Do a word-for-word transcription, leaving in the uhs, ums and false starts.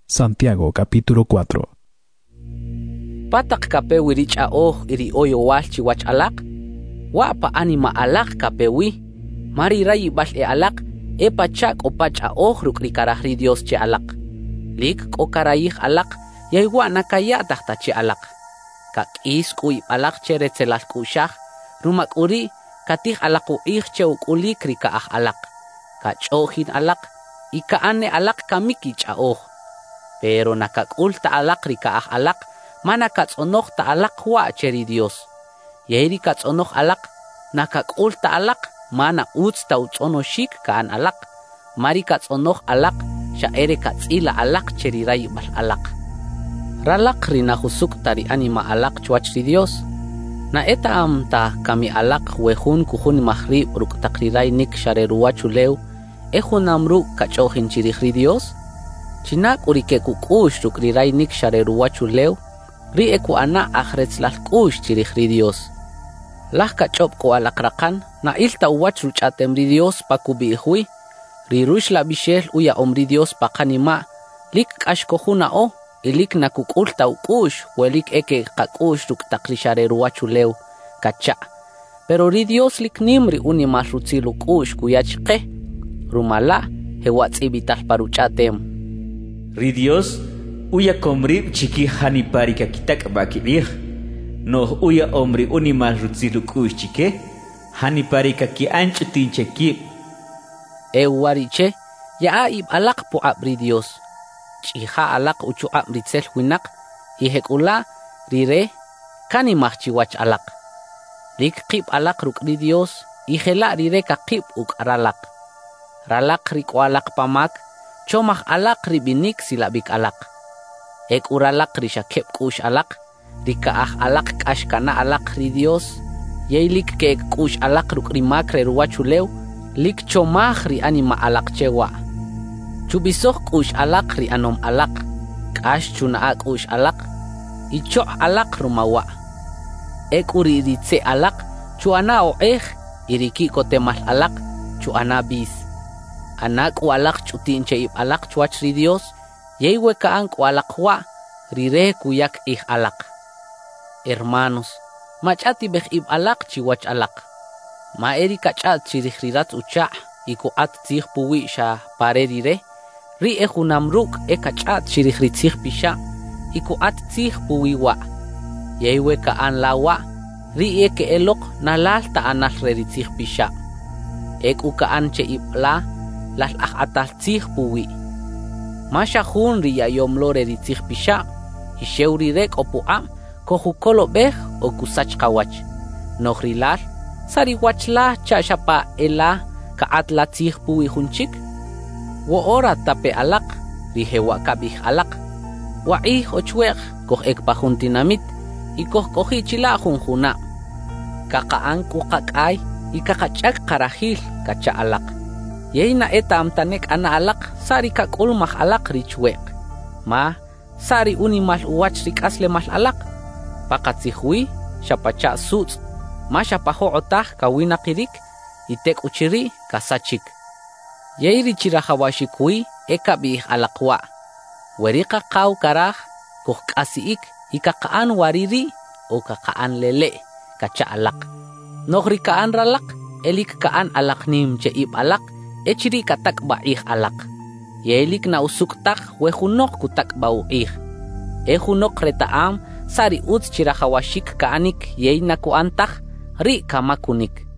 Santiago capítulo cuatro. Patak kapewi richa oh iri oyo walchi wach alak. Wapa anima alak kapewi. Mari rayi bal e alak. E pachak o pacha oh rukri karahri Dios che alak. Lik o karayih alak. Yaywa nakaya tahta che alak. Kak is kui alak che retzelal kushah. Rumak uri katih alak u ih che ukuli krika ah alak. Kachohin alak. Ika ane alak kamiki cha oh. Pero nakakul ta alak rika ah alak. Mana katsonoh ta alak wa cheri Dios. Yairi katsonoh alak. Nakakul ta alak. Mana uts ta utsono shik kaan alak. Mari katsonoh alak. Sya ere katsila alak cheri rayu mal alak. Ralak rina husuk tari anima alak cuac ri Dios. Na eta amta kami alak wehun kuhun mahri ruk takrirai nik syare ruwacu leu. Ehun amru kacohin ciri ri Dios. Cinak urike kukush ruk rirai nik syare ruwacu leu. Ri eku anak akhret lal kush ciri ri Dios. Lah kacop ko alak rakan. Na ilta uwac rucatem ri Dios pakubi ihui. Ri rush la bishel uya om ri Dios pakanima. Lik kashkohuna o. Ilik na kukul tau kush, welik eke kakush ruk taklishare ruwacu leu, kaca. Pero ri Dios lik nimri uni masrutsilu kush kuyachke, rumala hewat ibital parucatem. Ri Dios, uya komri chiki hani parika kitak bakiih, no uya omri uni masrutsilu kush chike, hani parika ki anch tinche ki. E wariche, ya ib alak po abri Dios. Chiha alak ucu amritsel winak ihekula rire kani mahchiwach alak. Lik qib alak ruk ri Dios ihela rire ka qib uk aralak. Ralak rik alak pamak comah alak ribinik silabik alak. Ek uralak risakep kush alak rika ah alak kash kana alak ri Dios. Yeilik ke kush alak ruk rimak re ruwaculeu lik comah ri anima alak cewa. Cubisoh kush alak ri anom alak. Kash cuna kush alak. Ico alak rumawa. Ek uri ritse alak. Cuana o eh. Iriki kotemal alak. Cuana bis. Anak u alak cutin ceib alak cuac ri Dios. Yewe kaang ku alak wa. Rire kuyak ih alak. Hermanos. Macati beh ib alak ciwac alak. Ma eri kacat cirih rirat uca. Iku at tih puwi sya pare rire. Ri e hunamruk e kacat cirih ritsih pisha. Iku at tih puwiwa. Yewe kaan lawa. Ri e ke elok nalal taanal re ritsih pisha. Eku kaan ce ipla. Lal ah atal tih puwi. Masya hun ri ya yomlo re ritsih pisha. Ishew rirek o puam. Kohukolo beh o kusach kawach. Nohri lal. Sari wachla cha syapa ela. Kaat la tih puwi hunchik. Wo ora tape alak, rihewa kabih alak. Wa ih ochwek, koh ek pahun tinamit, ikoh kohi chila hunhuna. Kakaang ku kakay, ikakachak karahil, kaca alak. Yay na eta amtanek ana alak, sari kakulmah alak richwek. Ma, sari unimal uwach rikasle mal alak. Pakat sihwi, syapaca suts, ma syapaho otah kawina kirik, itek uchiri kasachik. Yairi chirahawashi kui eka bih alakwa. Werika kau karah koh kasiik ika kaan wariri o kakaan lele kaca alak. Nohri kaan ralak elik kaan alak nim ceib alak e ciri katak baih alak. Yelik na usuk tak wehunok kutak bau ih. E hunok retaam sari uts chirahawashik kaanik yei naku antah ri kamakunik.